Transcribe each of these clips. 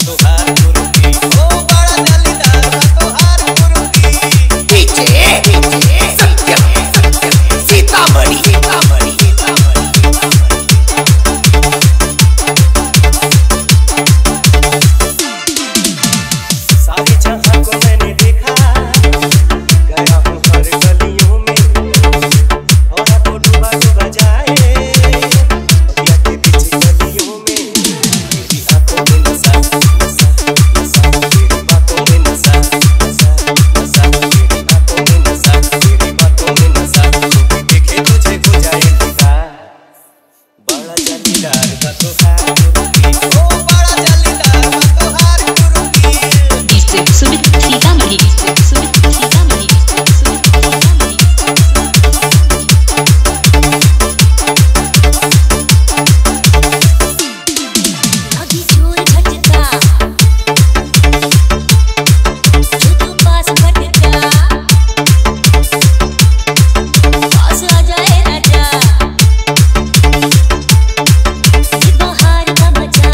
तोहार गुरुजी ओ बड़ा जालीदार बा तोहार गुरुजी डीजे सत्यम सीतामढ़ी सारी जहां को मैंने देखा गया हूं हर गलियों में और तो डूबा डूबा जाए या के बीच गलियों में तेरी आंखों में नशा नशा नशा तेरी बातों में नशा नशा नशा तेरी आंखों में नशा तेरी बातों में नशा कोई देखे तुझे हो जाए फिदा बड़ा जालीदार बा तोहार गुरुजी ओ बड़ा जालीदार बा तोहार गुरुजी सुमित सीतामढ़ी अभी जोर झटका जो तू पास भटका पास आ जाए राजा ये बहार का मजा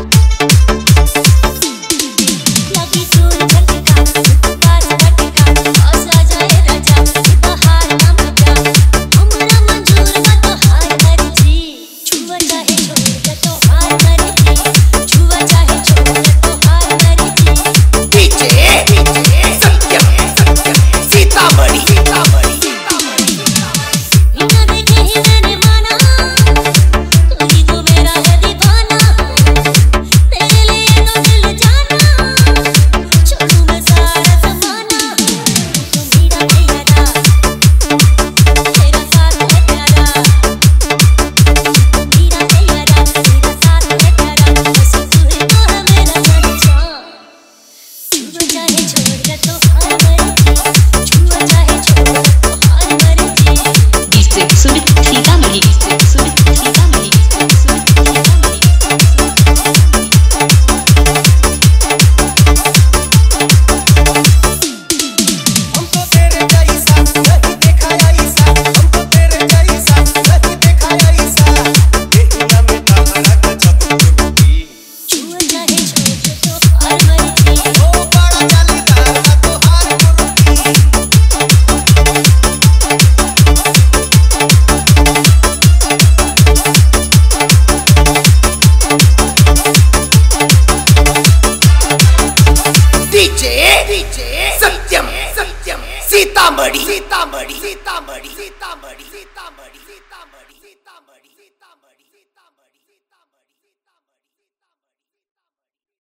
लगी जोर झटका जो तू पास भटका पास आ जाए राजा ये बहार का मजा हमरा मंजूर बा तोहार मर्जी छुआ चाहे छोड़ तो हार मर्जी छुआ चाहे छोड़ तो हार मर्जी डीजे सत्यम सीतामढ़ी बिना देखे ही मैंने माना तू ही तो मेरा है दीवाना तेरे लिए तो दिल जाना छोड़ू मैं सारा ज़माना तू मेरा प्यारा तेरा साथ है प्यारा तू मेरा प्यारा तेरा साथ है प्यारा बस तू ही तो है मेरा जान छुआ चाहे छोड़ तो हार मर्जी छुआ चाहे छोड़ तो हार मर्जी सुमित सीतामढ़ी हमको तेरे जैसा नहीं देखा ऐसा हमको तेरे जैसा नहीं देखा ऐसा यही ना मिटा हरा गजब गुरुजी छुआ चाहे छोड़ तो हार मर्जी ओ बड़ा जालीदार बा तोहार गुरुजी डीजे सत्यम सीतामढ़ी